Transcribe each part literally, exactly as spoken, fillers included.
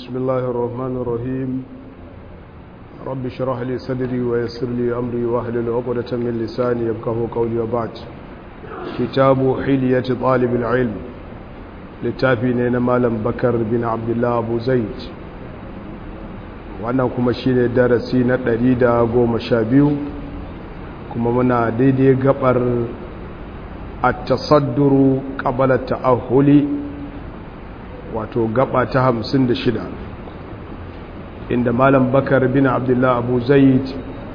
بسم الله الرحمن الرحيم رب اشرح لي صدري ويسر لي أمري واحلل عقدة من لساني يفقهوا قولي وبعد كتاب حلية طالب العلم للتافين مالم بكر بن عبد الله أبو زيد wannan kuma shine darasi na ɗari da goma sha biyu kuma muna daidai gabar at-tasadduru qabla at-ta'ahhuli wato gaba ta hamsin da shida inda malam bakar bin abdullah abu zaid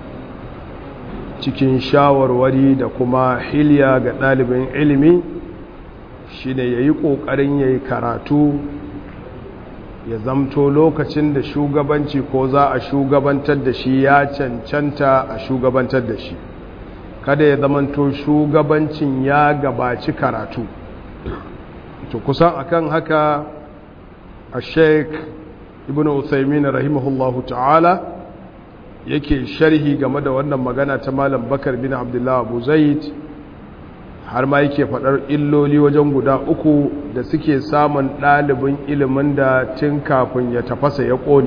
cikin shawarwari da kuma hilya ga ɗalibin ilimi shine yayi ƙoƙarin yayi karatu ya zamto lokacin da shugabanci ko za a shugabantar da shi ya cancanta a shugabantar da shi kada ya zamanto shugabancin ya gabaci karatu to kusan akan haka a sheik ibn uthaymin rahimahullahu ta'ala yake sharhi game da wannan magana ta malam bakar bin abdullah abu zaid har ma yake faɗar illoli wajen guda uku da suke samun ɗalibin ilimin da tun kafin ya tafasa ya ƙone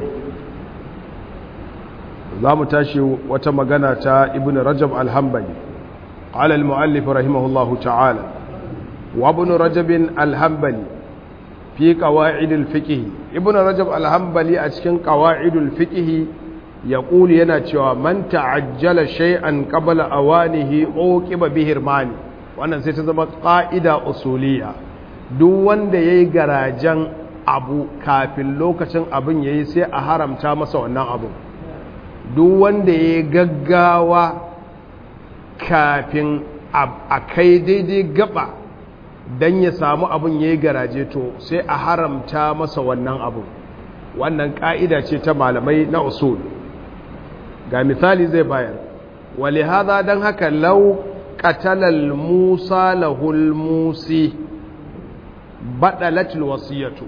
za mu tashi wata magana ta ibn rajab al-hanbali ala al-mu'allif rahimahullahu ta'ala wa ibn rajab al-hanbali fi qawaid al-fiqh ibn rajab al-hanbali a cikin qawaid al-fiqh yaqulu yana cewa man ta'ajjala shay'an qabla awanihi uqiba bihi irmani wannan sai ta zama ƙa'ida usuliya duk wanda ya yi garajen abu kafin lokacin abin ya yi sai a haramta masa wannan abu duk wanda ya yi gaggawa kafin a kai daidai gaba don ya samu abin ya yi garaje to sai a haramta masa wannan abu wannan ƙa'ida ce ta malamai na usul ga misali zai bayar wale haza don haka lau qatalal musa lahul musi badalatul wasiyatu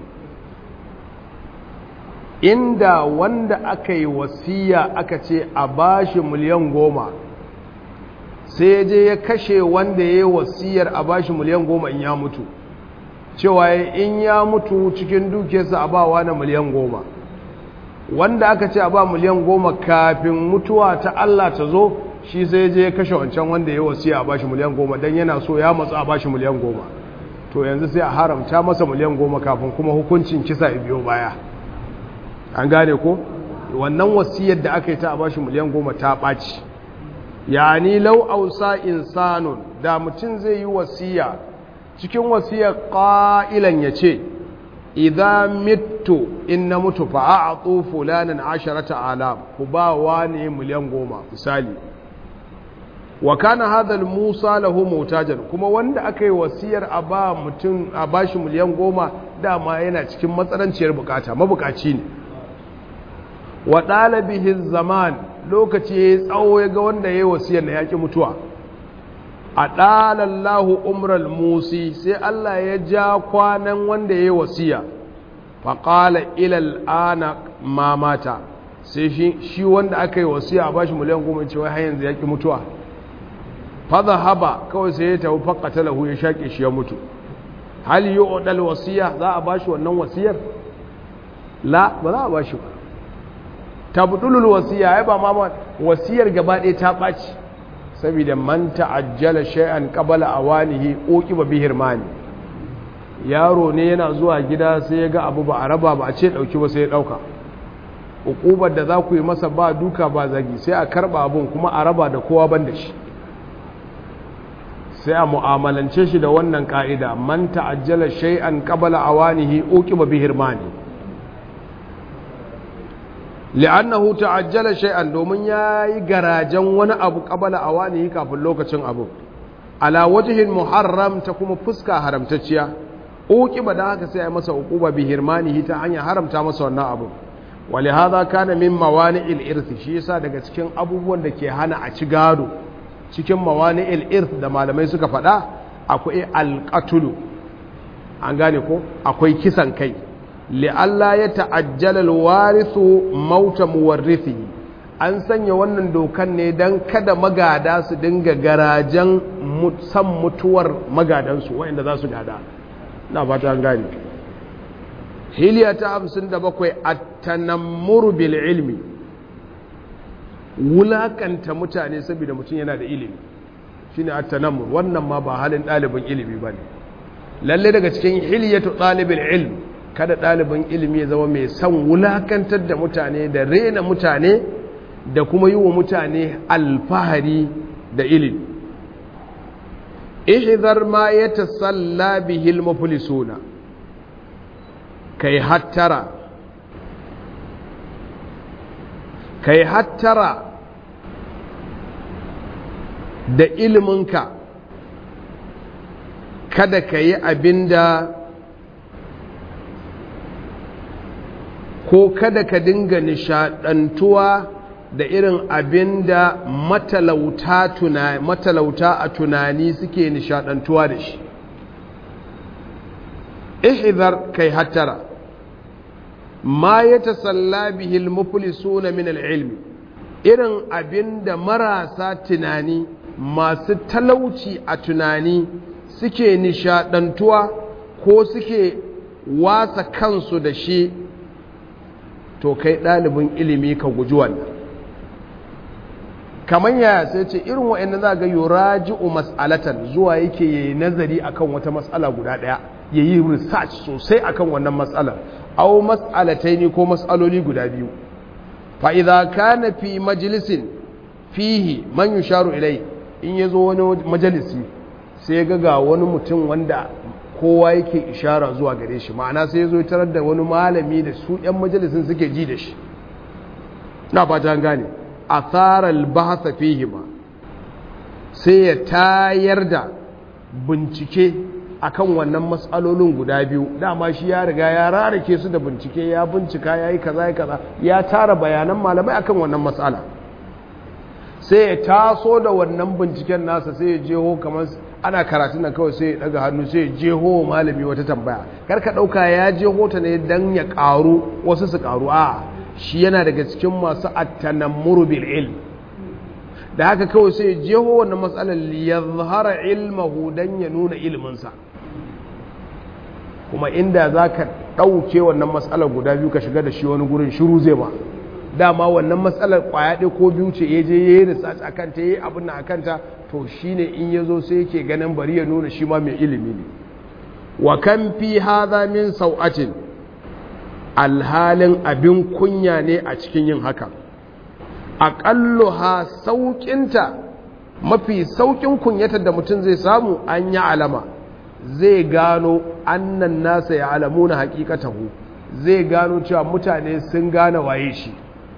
inda wanda aka yi wasiya aka ce a bashi miliyan goma sai je ya kashe wanda ya yi wasiyar a bashi miliyan goma in ya mutu cewa in ya mutu cikin dukiyarsa a bawa na miliyan goma wanda aka ce a ba miliyan goma kafin mutuwa ta Allah ta zo shi sai je ya kashe wancan wanda ya wasiya a bashi miliyan goma don yana so ya matsa a bashi miliyan goma to yanzu sai a haramta masa miliyan goma kafin kuma hukuncin kisa ya biyo baya an gane ko wannan wasiyar da aka yi ta a bashi miliyan goma ta ɓaci yani lau ausa insanun da mutum zai yi wasiya cikin wasiyar ƙa'ilan ya ce idan mitu in na mutu fa a a fulanin asharata alam ku ba wa ne miliyan goma misali wa kana hadal musa lahu mutajan kuma wanda aka yi wasiyar a ba mutum a bashi miliyan goma dama yana cikin matsananciyar bukata mabukaci ne wa dalabihi zaman lokaci ya tsawo ya ga wanda ya yi wasiyar na yaki mutuwa a dalallahu umral musi sai Allah ya ja kwanan wanda ya yi wasiya fa qala ila al'ana ma mata sai shi, shi wanda aka yi wasiya a bashi miliyan goma ce wai har yanzu yaki mutuwa fadha haba kawai sai ya tafi fakata lahu ya shaƙe shi ya mutu hal yu'dal wasiya za a bashi wannan wasiyar la ba za a bashi ba tabdulul wasiya ai ba ma wasiyar gaba ɗaya ta ɓaci saboda man ta'ajjala shay'an qabla awanihi uqiba bihi irmani yaro ne yana zuwa gida sai ya ga abu ba a raba ba a ce dauki ba sai ya dauka uqubar da za ku yi masa ba duka ba zagi sai a karba abun kuma a raba da kowa ban da shi sai a mu'amalance shi da wannan ka'ida man ta'ajjala shay'an qabla awanihi uqiba bihi irmani li'annahu ta'ajjala shay'an domin yayi garajen wani abu qabla awanihi kafin lokacin abu ala wajhin muharram ta kuma fuska haramtacciya uqiba da haka sai ai masa uquba bihi irmanihi ta hanya haramta masa wannan abu walihadha kana min mawani'il irth shi yasa daga cikin abubuwan da ke hana a ci gado cikin mawani'il irth da malamai suka faɗa akwai alƙatulu an gane ko akwai kisan kai li'alla ya ta'ajjala alwarithu mauta muwarrithi an sanya wannan dokan ne dan kada magada su dinga garajen san mutuwar magadansu waɗanda za su gada na fata an gane hiliya ta hamsin da bakwai at-tanammuru bil ilmi, wulakanta mutane saboda mutum yana da ilimi shine at-tanammur. wannan ma ba halin ɗalibin ilimi bane. lalle daga cikin hiliyatu ɗalibin ilm, kada ɗalibin ilimi ya zama mai son wulakantar da mutane da rena mutane da kuma yi wa mutane alfahari da ilimi. ihzar ma yatasalla bihi al-muflisuna, kai hattara kai hattara da iliminka, kada ka yi abinda ko kada ka dinga nishadantuwa da irin abinda matalauta tunani matalauta a tunani suke nishadantuwa da shi. ihzar kai hattara ma yatasalla bihi al-muflisuna min al-ilmi, irin abinda marasa tunani masu talauci a tunani suke nishadantuwa ko suke wasa kansu da shi, to kai ɗalibin ilimi ka guji wannan. kamar yaya sai ce irin wa'annan za ga yuraji'u mas'alatan, zuwa yake yayi nazari akan wata mas'ala guda ɗaya, yayi research sosai akan wannan mas'alar, aw mas'alataini ko mas'aloli guda biyu. fa idza kana fi majlisin fihi man yusharu ilai, in yazo wani majalisi sai ga ga wani mutum wanda kowa yake ishara zuwa gare shi, ma'ana sai yazo tarar da wani malami da su ɗan majalisin suke ji da shi, na fata an gane, athara al-bahth fihi ma, sai ya tayar da bincike akan wannan matsalolin guda biyu. dama shi ya riga ya rarake su da bincike, ya bincika ya yi kaza ya kaza, ya tara bayanan malamai akan wannan matsala, sai ya taso da wannan binciken nasa, sai ya jeho kamar ana karatun nan kawai, sai ya daga hannu sai ya jeho malami wata tambaya. karka dauka ya jeho ta ne dan ya karu wasu su karu, a shi yana daga cikin masu at-tanammuru bil ilm. da haka kawai sai ya jeho wannan matsalar li yadhhara ilmahu, dan ya nuna ilminsa. kuma inda zaka dauke wannan matsalar guda biyu ka shiga da shi wani gurin, shiru zai ba. dama wannan matsalar kwaya ɗaya ko biyu ce ya je ya yi research a kanta, ya yi abin a kanta, to shi ne in ya zo sai yake ganin bari ya nuna shi ma mai ilimi ne. wa kan fi haza min sau'atin, alhalin abin kunya ne a cikin yin haka. aƙallu ha sauƙinta, mafi sauƙin kunyatar da mutum zai samu, an yi alama, zai gano annan nasa ya alamu na haƙiƙatahu, zai gano cewa mutane sun gane waye shi.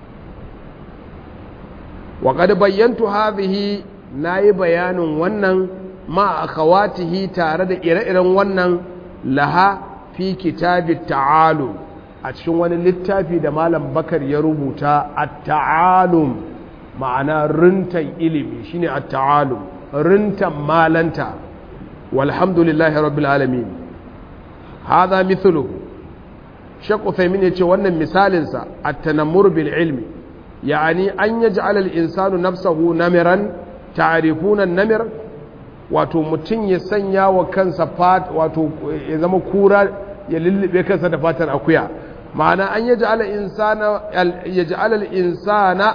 wa qad bayyantu hadhihi, nayi bayanin wannan ma akhawatihi, tare da ire-iren wannan, laha fi kitabit ta'alum, a cikin wani littafi da malam Bakar ya rubuta, at-ta'alum ma'ana rintan ilimi shine at-ta'alum, rintan malanta. walhamdulillahi rabbil alamin. hadha mithluhu, Sheikh Uthaymeen yace wannan misalin sa at-tanammur bil ilmi, yani an yaj'al al-insanu nafsahu namiran, ta'rifuna an-namir, wato mutun ya sanya wa kansa fat, wato ya zama kura, ya lullube kansa da fatar akuya. ma'ana an yaj'al al-insana yaj'al al-insana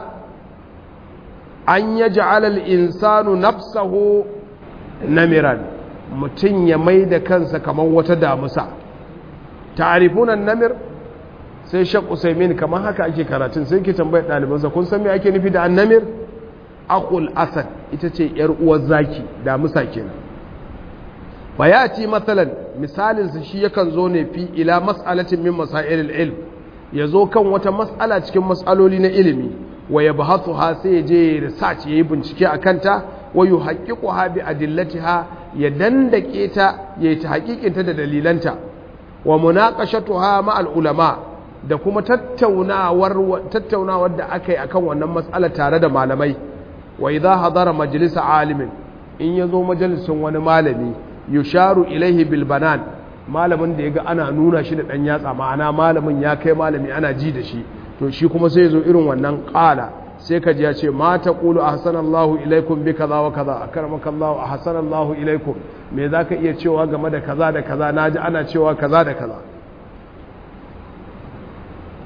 an yaj'al al-insanu nafsahu namiran, mutun ya maida kansa kaman wata damusa. ta'rifuna an-namir, sai Sheikh Usaimin kamar haka ake karatun, sai ke tambayar ɗalibansa, kun san me ake nufi da annamir? akul asad, ita ce yar uwar zaki, damusa kenan. fa yati matsalan, misalin sa shi yakan zo ne fi ila mas'alatin min masailil ilm, yazo kan wata mas'ala cikin mas'aloli na ilimi, wa yabhathuha, sai je research yayi bincike akan ta, wa yuhaqqiquha bi adillatiha, ya dandake ta, yayi ta haƙiƙinta da dalilanta, wa munaqashatuha ma'al ulama, da kuma tattaunawar tattaunawar da aka yi akan wannan matsala tare da malamai. wa idha hadara majlis alimin, in yazo majalisin wani malami, yusharu ilaihi bil banan, malamin da yaga ana nuna shi da dan yatsa, ma'ana malamin ya kai malami ana ji da shi, to shi kuma sai yazo irin wannan qala, sai ka ji ya ce ma taqulu ahsanallahu ilaikum bi kaza wa kaza, akramakallahu ahsanallahu ilaikum, me zaka iya cewa game da kaza da kaza, naji ana cewa kaza da kaza.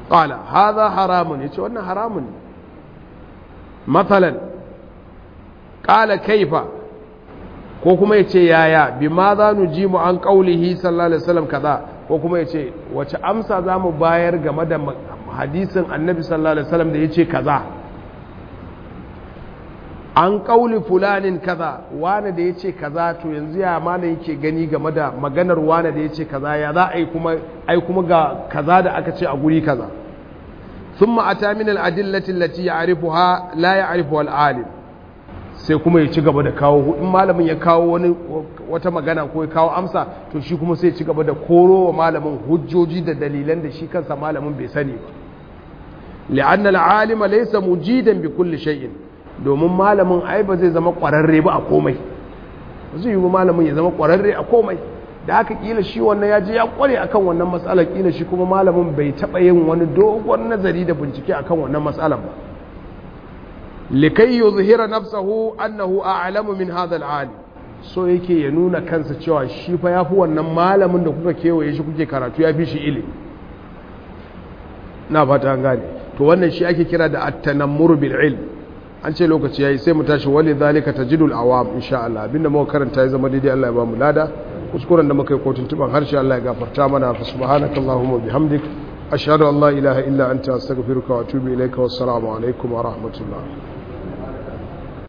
qala hadha haramun yace wannan haramun ne mathalan qala kaifa ko kuma yace yaya bima za nu ji mu an qaulihi sallallahu alaihi wasallam kaza ko kuma yace wace amsa zamu bayar game da hadisin annabi sallallahu alaihi wasallam da yace kaza an kauli fulanin kaza wane da ya ce kaza to yanzu ya mana yake gani game da maganar wane da ya ce kaza ya za a yi kuma ai kuma ga kaza da aka ce a guri kaza thumma ata min al-adillati allati ya'rifuha la ya'rifuha al-alim sai kuma ya ci gaba da kawo in malamin ya kawo wani wata magana ko ya kawo amsa to shi kuma sai ya ci gaba da koro wa malamin hujjoji da dalilan da shi kansa malamin bai sani ba li'anna al-alima laysa mujidan bi kulli shay'in domin malamin ai ba zai zama ƙwararre ba a komai ba zai yi ba malamin ya zama ƙwararre a komai da haka kila shi wannan ya je ya ƙware akan wannan matsalar kila shi kuma malamin bai taɓa yin wani dogon nazari da bincike akan wannan matsalar ba likai yuzhira nafsahu annahu a'lamu min hadha al-alim so yake ya nuna kansa cewa shi fa yafi wannan malamin da kuka kewaye shi kuke karatu ya fi shi ilimi na fata an gane to wannan shi ake kira da at-tanammur bil ilm an ce lokaci yayi sai mu tashi wali zalika tajidul awam insha Allah abinda muka karanta ya zama daidai Allah ya ba mu lada kuskuren da muka yi kotun tuban harshe Allah ya gafarta mana fa subhanakallahumma bihamdik ashhadu an la ilaha illa anta astaghfiruka wa atubu ilaika wassalamu alaikum wa rahmatullah